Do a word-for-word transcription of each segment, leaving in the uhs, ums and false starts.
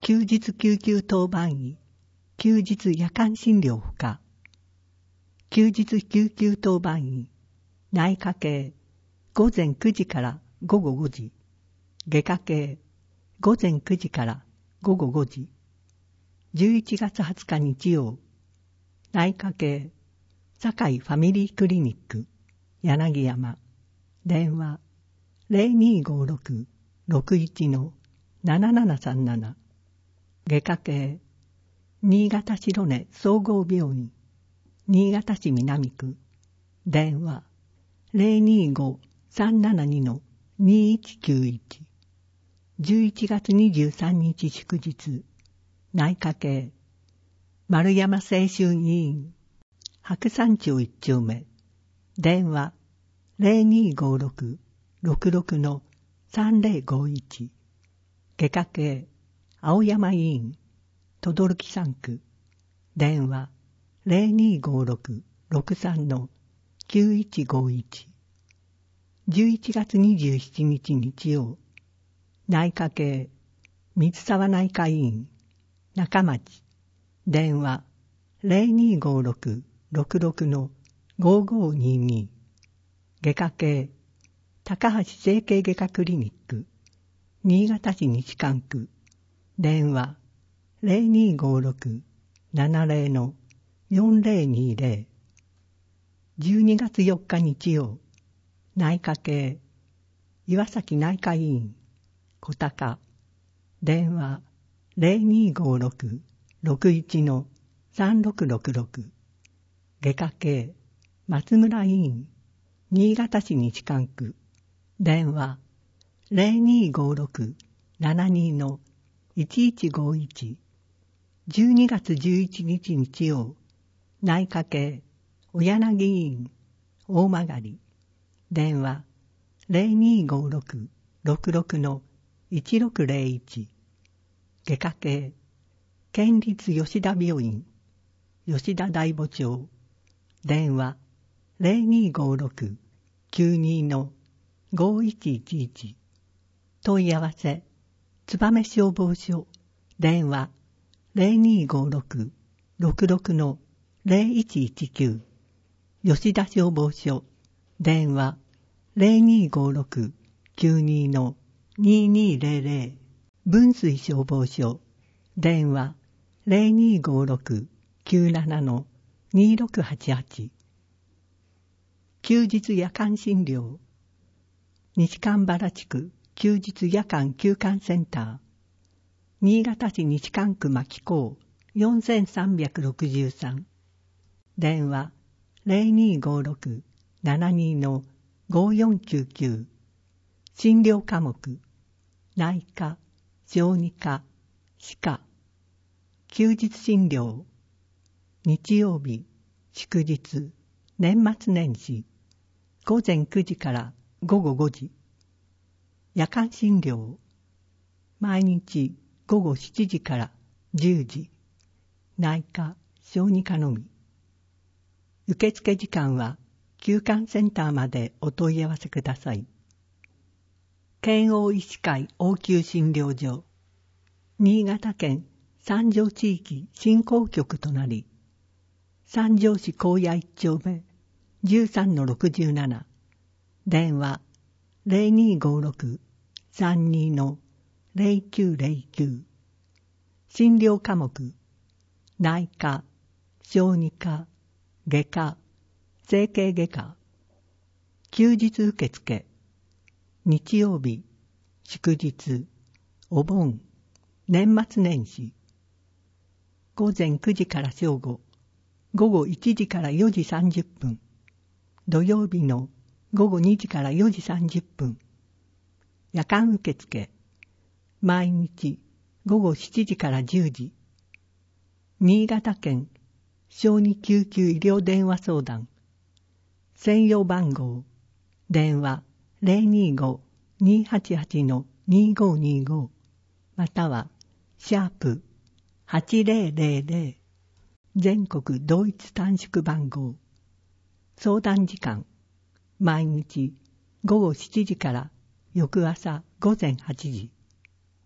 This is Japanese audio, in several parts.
休日救急当番医、休日夜間診療不可、休日救急当番医、内科系、午前くじから午後ごじ、外科系、午前くじから午後ごじ、じゅういちがつはつか日曜、内科系、堺ファミリークリニック、柳山、電話、ゼロにーごーろく ろくいち のななななさんなな、外科系、新潟白根総合病院、新潟市南区、電話、ゼロにーごーさんななにのにいちきゅういち、じゅういちがつにじゅうさんにち祝日、内科系、丸山青春医院、白山町一丁目、電話、ゼロにーごーろく ろくろくのさんぜろごいち、外科系、青山医院、等々力さん区、電話、ゼロにーごーろく ろくさんのきゅういちごいち、じゅういちがつにじゅうしちにち日曜、内科系、水沢内科医院、中町、電話、ゼロにーごーろく ろくろくのごーごーにーに、外科系、高橋整形外科クリニック、新潟市西蒲区、電話、ゼロにーごーろく ななゼロのよんゼロにーゼロ、じゅうにがつよっか日曜、内科系、岩崎内科医院、小高、電話、ゼロにーごーろく ろくいちのさんろくろくろく、外科系、松村医院、新潟市西蒲区、電話、ゼロにーごーろく ななにのいちいちごいち、じゅうにがつじゅういちにち日曜、内科系、小柳医院、大曲、電話、ゼロにーごーろく ろくろくのいちろくゼロいち、外科系、県立吉田病院、吉田大母町、電話、ゼロにーごーろく きゅうにのごいちいちいち、問い合わせ、燕消防署、電話、ゼロにーごーろく ろくろくのゼロいちいちきゅう、吉田消防署、電話、ゼロにーごーろく きゅうにのににゼロゼロ、分水消防署、電話、ゼロにーごーろく きゅうななのにろくはちはち、休日夜間診療、西蒲原地区休日夜間休館センター、新潟市西蒲区牧港よんさんろくさん、電話、ゼロにーごーろく ななにのごよんきゅうきゅう、診療科目、内科、小児科、歯科、休日診療、日曜日、祝日、年末年始、午前くじから午後ごじ、夜間診療、毎日午後しちじからじゅうじ、内科、小児科のみ。受付時間は休館センターまでお問い合わせください。県央医師会応急診療所、新潟県三条地域振興局となり、三条市高野一丁目じゅうさんのろくじゅうなな、電話ゼロにーごーろく さんにのゼロきゅうゼロきゅう、診療科目、内科、小児科、外科、整形外科、休日受付、日曜日、祝日、お盆、年末年始、午前くじから正午、午後いちじからよじさんじゅっぷん、土曜日の午後にじからよじさんじゅっぷん、夜間受付、毎日午後しちじからじゅうじ、新潟県小児救急医療電話相談、専用番号、電話ゼロにーご にーはちはちのにーごーにーご、またはシャープはちゼロゼロゼロ、全国同一短縮番号。相談時間、毎日午後しちじから翌朝午前はちじ。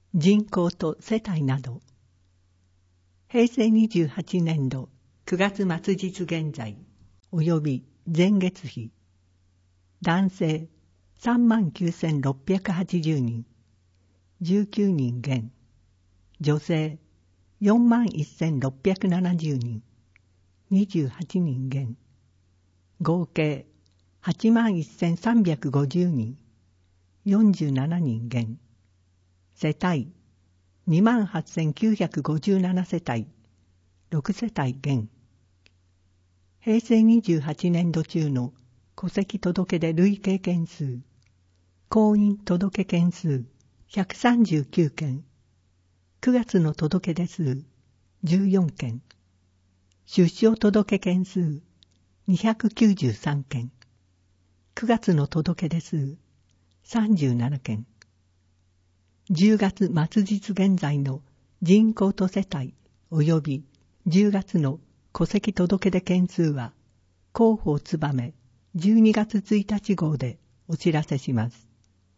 人口と世帯など、平成にじゅうはちねんどくがつ末日現在及び前月比、男性さんまんきゅうせんろっぴゃくはちじゅうにん、じゅうきゅうにん減、女性よんまんせんろっぴゃくななじゅうにん、にじゅうはちにん減、合計はちまんせんさんびゃくごじゅうにん、よんじゅうななにん減、世帯にまんはっせんきゅうひゃくごじゅうななせたい、ろくせたい減。平成にじゅうはちねんど中の戸籍届出累計件数、婚姻届件数ひゃくさんじゅうきゅうけん、くがつの届出数じゅうよんけん、出生届件数にひゃくきゅうじゅうさんけん、くがつの届出数さんじゅうななけん、じゅうがつ末日現在の人口と世帯及びじゅうがつの戸籍届出件数は広報つばめじゅうにがつついたち号でお知らせします。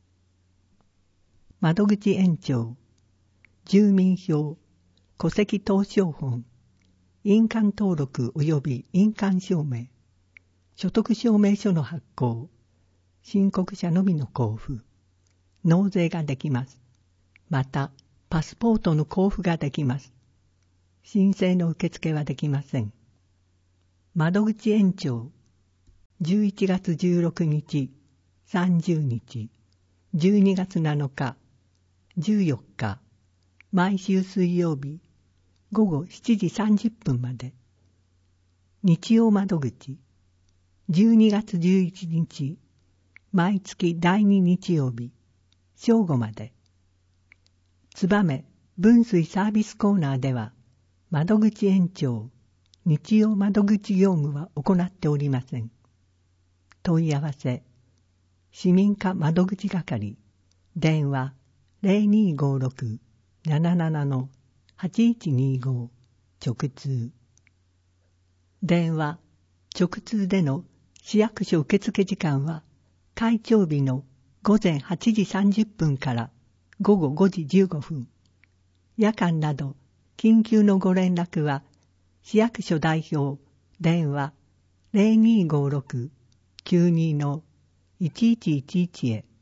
窓口延長、住民票、戸籍謄商本、印鑑登録及び印鑑証明、所得証明書の発行、申告者のみの交付、納税ができます。また、パスポートの交付ができます。申請の受付はできません。窓口延長、じゅういちがつじゅうろくにち、さんじゅうにち、じゅうにがつなのか、じゅうよっか、毎週水曜日、ごごしちじさんじゅっぷんまで。日曜窓口、じゅうにがつじゅういちにち、毎月だいに日曜日、正午まで。つばめ分水サービスコーナーでは、窓口延長、日曜窓口業務は行っておりません。問い合わせ、市民課窓口係、電話 ゼロにーごーろく なななな はちいちにーご、直通。電話、直通での市役所受付時間は、開庁日のごぜんはちじさんじゅっぷんからごごごじじゅうごふん。夜間など緊急のご連絡は市役所代表電話 ゼロにーごーろく きゅうにー いちいちいちいち へ。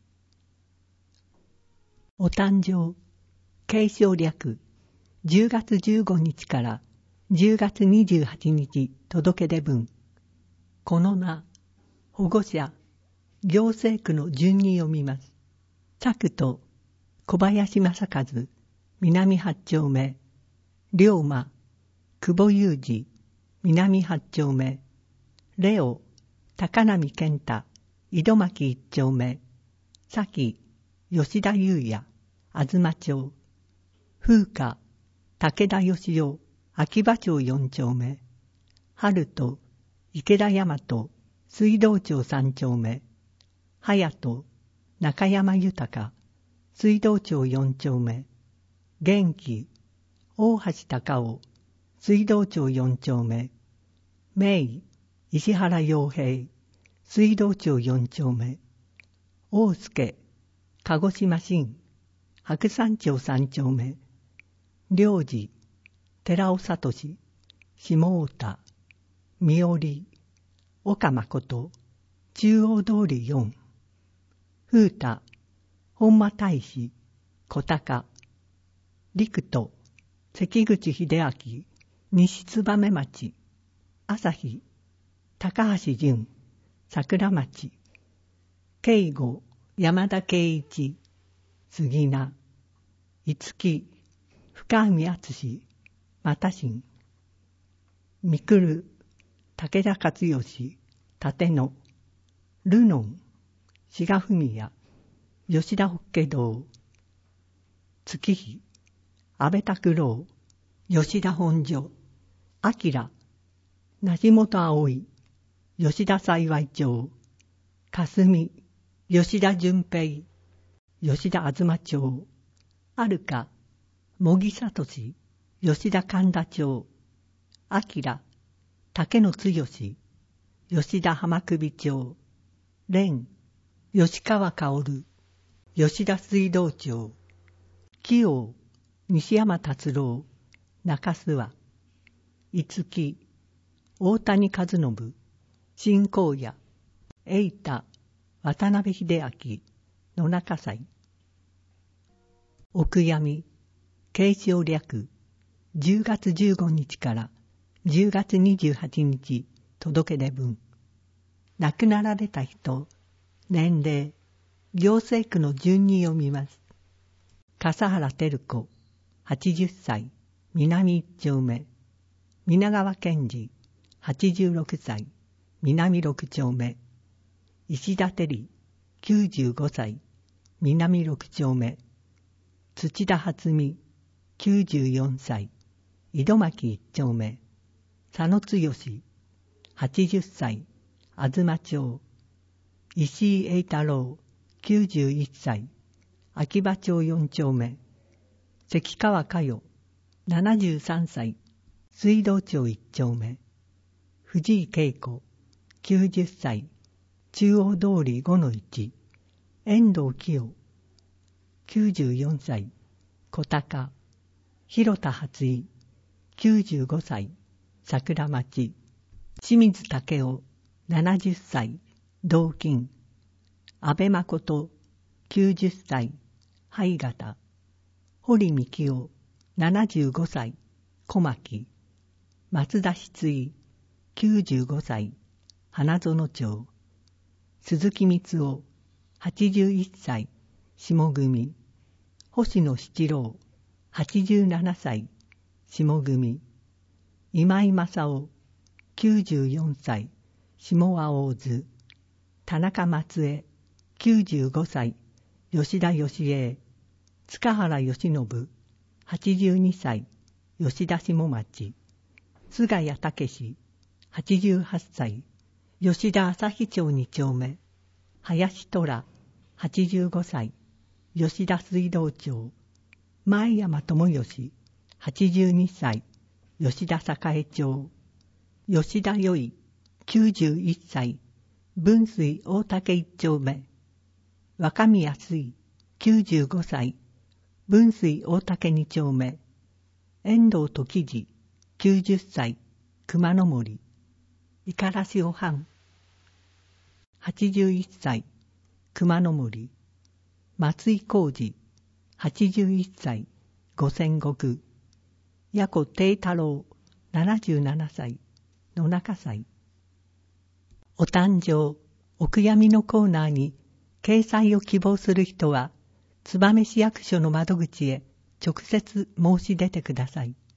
お誕生、継承略、じゅうがつじゅうごにちからじゅうがつにじゅうはちにち届出分。この名、保護者、行政区の順に読みます。作と小林正和、南八丁目、龍馬、久保裕二、南八丁目、レオ、高波健太、井戸巻一丁目、崎、吉田裕也、東町、風花、武田義雄、秋葉町四丁目、春と、池田大和、水道町三丁目、隼人、中山豊、水道町四丁目、元気、大橋隆夫、水道町四丁目、明、石原洋平、水道町四丁目、大助、鹿児島新、白山町三丁目、良治、寺尾聡、下太田、三織、岡誠、中央通り四、風太、本間大使、小高、陸斗、関口秀明、西燕町、朝日、高橋淳、桜町、慶吾、山田圭一、杉名、五木、深海敦、又新、三来、武田勝義、立野、ルノン、志賀文也、吉田法華堂、月日、安倍拓郎、吉田本所、明、梨本葵、吉田幸町、霞、吉田純平、吉田東町、あるか、茂木聡、吉田神田町、明、竹野剛、吉田浜首町、蓮、吉川薫、吉田水道町、 紀王、西山達郎、中諏訪、五木、大谷和信、新荒野、栄太、渡辺秀明、野中祭。お悔やみ、継承略、じゅうがつじゅうごにちからじゅうがつにじゅうはちにち届け出分。亡くなられた人、年齢、行政区の順に読みます。笠原照子、はちじゅっさい、南一丁目。皆川健二、はちじゅうろくさい、南六丁目。石田照里、きゅうじゅうごさい、南六丁目。土田初美、きゅうじゅうよんさい、井戸巻一丁目。佐野剛、はちじゅっさい、東町。石井栄太郎、きゅうじゅういっさい、秋葉町よん丁目。関川佳代、ななじゅうさんさい、水道町いち丁目。藤井恵子、きゅうじゅっさい、中央通り ごのいち。遠藤清、きゅうじゅうよんさい、小高。広田初井、きゅうじゅうごさい、桜町。清水武雄、ななじゅっさい、同金。安倍誠、きゅうじゅっさい、灰形。堀幹夫、ななじゅうごさい、小牧。松田失意、きゅうじゅうごさい、花園町。鈴木光夫、はちじゅういっさい、下組。星野七郎、はちじゅうななさい、下組。今井正夫、きゅうじゅうよんさい、下和大津。田中松江、きゅうじゅうごさい、吉田義栄。塚原義信、はちじゅうにさい、吉田下町。菅谷武、はちじゅうはっさい、吉田朝日町に丁目。林虎、はちじゅうごさい、吉田水道町。前山智義、はちじゅうにさい、吉田栄町。吉田よい、きゅうじゅういっさい、分水大竹一丁目。若宮水、きゅうじゅうごさい、分水大竹二丁目。遠藤時次、きゅうじゅっさい、熊野森。五十嵐おはん、はちじゅういっさい、熊野森。松井浩二、はちじゅういっさい、五千石。矢子貞太郎、ななじゅうななさい、野中祭。お誕生、お悔やみのコーナーに掲載を希望する人は、燕市役所の窓口へ直接申し出てください。